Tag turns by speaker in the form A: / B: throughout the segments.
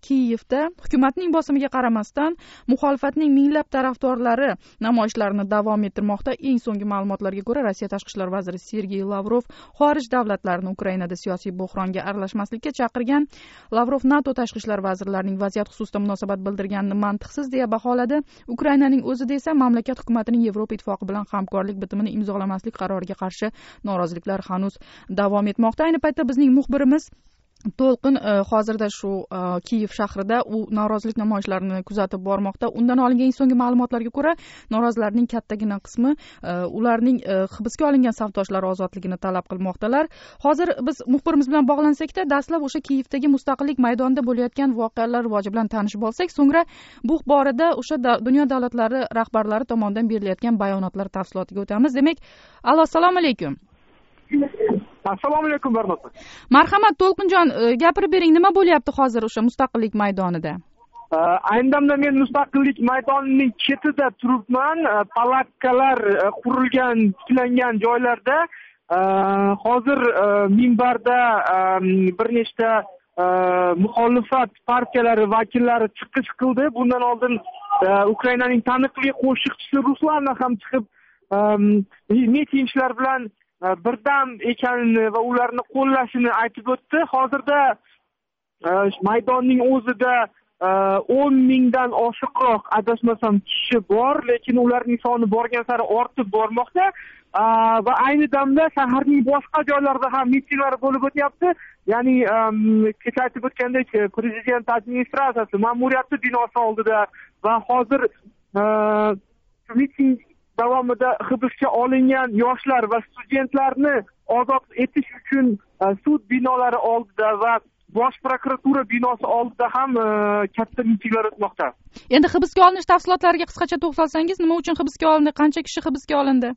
A: Kiyevda hukumatning bosimiga qaramasdan muxolifatning minglab tarafdorlari namoyishlarni davom ettirmoqda. Eng so'nggi ma'lumotlarga ko'ra, Rossiya tashqi ishlar vaziri Sergey Lavrov xorij davlatlarini Ukrainada siyosiy bo'hronga aralashmaslikka chaqirgan. Lavrov NATO tashqi ishlar vazirlarining vaziyat xususida munosabat bildirganini mantiqsiz deya baholadi. Ukrainaning o'zida esa mamlakat hukumatining Yevropa ittifoqi bilan hamkorlik bitimini imzolamaslik qaroriga qarshi noroziliklar hanuz davom etmoqda. Ayni paytda bizning muxbirimiz To'lqin hozirda shu Kiyev shahrida u norozilik namoyishlarini kuzatib bormoqda. Undan olingan eng so'nggi ma'lumotlarga ko'ra, norozilarning kattagina qismi ularning hibsga olingan safdoshlari ozodligini talab qilmoqdalar. Hozir biz muxbirimiz bilan bog'lansakda, dastlab o'sha Kiyevdagi Mustaqillik maydonida bo'layotgan voqealar rivoji bilan tanishib olsak, so'ngra bu borada o'sha dunyo davlatlari rahbarlari tomonidan berilayotgan bayonotlar tafsilotiga o'tamiz. Demak, assalomu alaykum.
B: Assalomu alaykum Barnoqqa.
A: Marhamat To'lqinjon, gapirib bering, nima bo'lyapti hozir o'sha Mustaqillik maydonida?
B: Ayni damda men Mustaqillik maydonining chetida turibman. Palakkalar qurilgan, tiklangan joylarda hozir minbarda bir nechta muxolifat partiyalari vakillari chiqish qildi. Bundan oldin Ukrainaning taniqli qo'shiqchisi Ruslan ham chiqib mitingchilar bilan birdam ekanini va ularni qo'llashini aytib o'tdi. Hozirda maydonning o'zida 10 mingdan oshiqroq adashmasam kishi bor, lekin ularning soni borgan sari ortib bormoqda va ayni damda shaharning boshqa joylarida ham mitinglar bo'lib o'tyapti. Ya'ni kecha aytib o'tgandek, prezident administratsiyasi ma'muriyati binosi oldida va hozir miting davomida hibsga olingan yoshlar va studentlarni ozod etish uchun sud binolari oldida va bosh prokuratura binosi oldida ham katta mitinglar o'tmoqda.
A: Endi hibsga olinish tafsilotlariga qisqacha to'xtalsangiz, nima uchun hibsga olindi, qancha kishi hibsga olindi?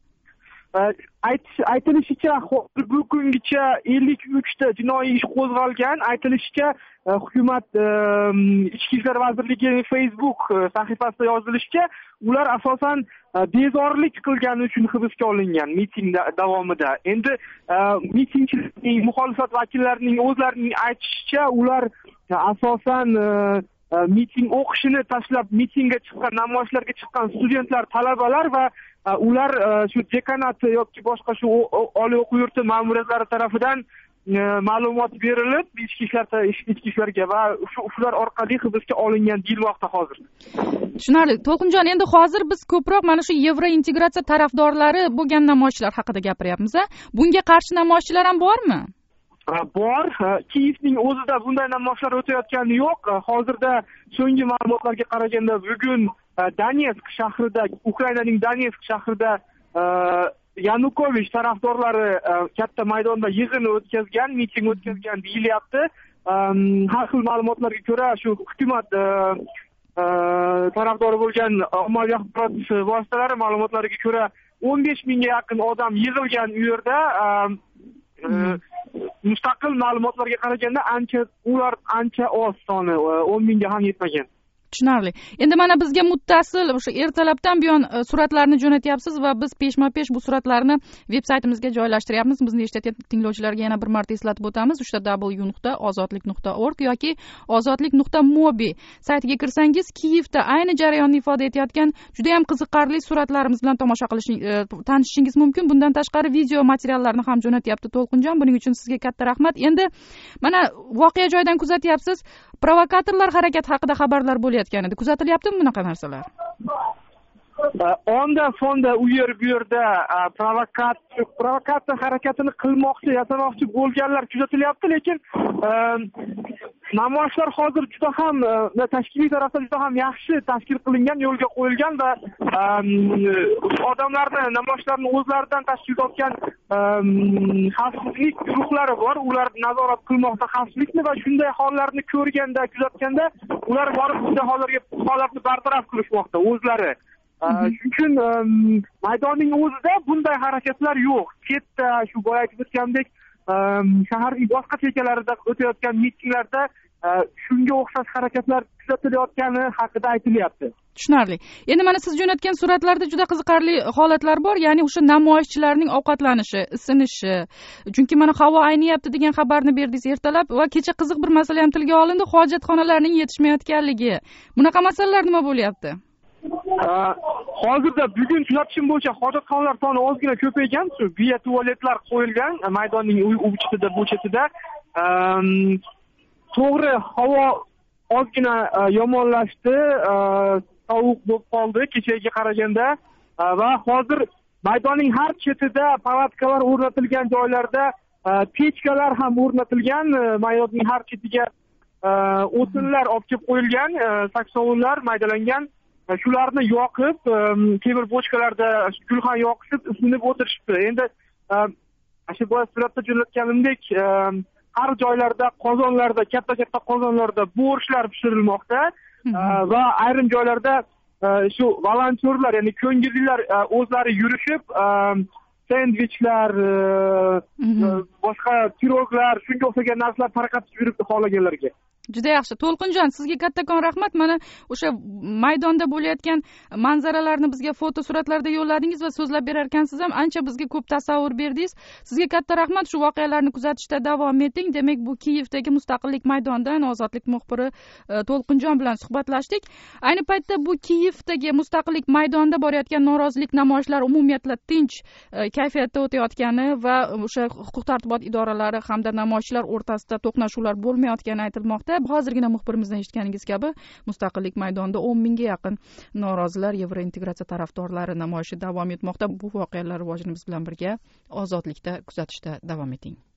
B: Aytilishicha, bu kungacha 53 ta jinoiy ish qo'zg'algan. Aytilishicha, hukumat Ichki ishlar vazirligining Facebook sahifasida yozilishicha, ular asosan bezorilik qilgani uchun hibsga olingan miting davomida. Endi mitingchilarning, muxolifat vakillarining o'zlarining aytishicha, ular asosan miting o'qishini tashlab mitingga chiqqan, namoyishlarga chiqqan studentlar, talabalar va ular shu dekanat yoki boshqa shu oliy o'quv yurti ma'muriyatlari tarafidan ma'lumot berilib ichki ishlarga va shular orqali hibsga olingan deyilmoqda hozir.
A: Tushunarli. To'lqinjon, endi hozir biz ko'proq mana shu yevrointegratsiya tarafdorlari bo'lgan namoyishlar haqida gapiryapmiz. Bunga qarshi namoyishchilar ham bormi?
B: Bor. Kiyevning o'zida bunday namoyishlar o'tayotgani yo'q. Hozirda so'nggi ma'lumotlarga qaraganda bugun Donetsk shahrida, Ukrainaning Donetsk shahrida Yanukovich tarafdorlori katta maydonda yig'in o'tkazgan, miting o'tkazgan deyilyapti. Har xil ma'lumotlarga ko'ra, shu hukumat tarafdori bo'lgan ommaviy axborot vositalari ma'lumotlariga ko'ra 15 mingga yaqin odam yig'ilgan u yerda. Mustaqil ma'lumotlarga qaraganda ular ancha oz soni, 10 mingga ham yetmagan.
A: Tushunarli. Endi mana bizga muttasil o'sha ertalabdan buyon suratlarni jo'natyapsiz va biz peshma-pesh bu suratlarni veb-saytimizga joylashtiryapmiz. Bizni eshitayotgan tinglovchilarga yana bir marta eslatib o'tamiz. www.ozodlik.org yoki ozodlik.mobi saytiga kirsangiz, Kiyevda ayni jarayonni ifoda etayotgan juda ham qiziqarli suratlarimiz bilan tomosha tanishishingiz mumkin. Bundan tashqari video materiallarni ham jo'natyapti To'lqinjon. Buning uchun sizga katta rahmat. Endi mana voqea joyidan kuzatyapsiz. Provokatorlar harakati haqida xabarlar bo'layotgan edi. Kuzatilyaptimi bunaqa narsalar?
B: Onda fonda u yer bu yerda provokatsiya harakatini qilmoqchi, yasamoqchi bo'lganlar kuzatilyapti, lekin namoyishlar hozir juda ham tashkiliy tarafdan juda ham yaxshi tashkil qilingan, yo'lga qo'yilgan va odamlarni, namoyishlarni o'zlaridan tashkil topgan xavfsizlik guruhlari bor. Ular nazorat qilmoqda xavfsizlikni va shunday hollarni ko'rganda, kuzatganda ular borib bunday holatni bartaraf qilishmoqda o'zlari. Shuning uchun maydonning o'zida bunday harakatlar yo'q. Chetda shu boya aytib o'tgandek shaharning boshqa chekkalarida o'tayotgan mitinglarda shunga o'xshash harakatlar kuzatilayotgani haqida aytilyapti.
A: Tushunarli. Endi mana siz jo'natgan suratlarda juda qiziqarli holatlar bor, ya'ni o'sha namoyishchilarning ovqatlanishi, isinishi. Chunki mana havo ayniyapti degan xabarni berdingiz ertalab va kecha qiziq bir masala ham tilga olindi, hojatxonalarning yetishmayotganligi. Bunaqa masalalar nima bo'lyapti?
B: Hozirda bugun kuzatishim bo'yicha hojatxonalar soni ozgina ko'paygan, shu biya tualetlar qo'yilgan maydonning u chetida bu chetida. To'g'ri, havo ozgina yomonlashdi, sovuq bo'lib qoldi kechaga qaraganda va hozir maydonning har chetida palatkalar o'rnatilgan joylarda pechkalar ham o'rnatilgan, maydonning har chetiga o'tinlar olib kelib qo'yilgan, saksovullar maydalangan. Shularni yoqib, temir bochkalarda gulxan yoqishib, isinib o'tirishibdi. Endi shu boya suratda jo'natganimdek, har joylarda qozonlarda, katta qozonlarda bo'rishlar pishirilmoqda va ayrim joylarda shu volontyorlar, ya'ni ko'ngillilar o'zlari yurishib, sendvichlar, boshqa piroglar, shunga o'xshagan narsalar tarqatib yuribdi xohlaganlarga.
A: Juda yaxshi. To'lqinjon, sizga kattakon rahmat. Mana o'sha maydonda bo'layotgan manzaralarni bizga foto suratlarda yo'lladingiz va so'zlab berar ekansiz ham ancha bizga ko'p tasavvur berdingiz. Sizga katta rahmat. Shu voqealarni kuzatishda davom eting. Demak, bu Kiyevdagi Mustaqillik maydonidan ozodlik muxbiri To'lqinjon bilan suhbatlashdik. Ayni paytda bu Kiyevdagi Mustaqillik maydonida borayotgan norozilik namoyishlari umumiyatla tinch kayfiyatda o'tayotgani va o'sha huquq-tartibot idoralari hamda namoyishchilar o'rtasida to'qnashuvlar bo'lmayotgani aytilmoqda. Hozirgina muxbirimizdan eshitganingiz kabi Mustaqillik maydonida 10 mingga yaqin norozilar, yevrointegratsiya tarafdorlari namoyishi davom etmoqda. Bu voqealar rivojini biz bilan birga Ozodlikda kuzatishda davom eting.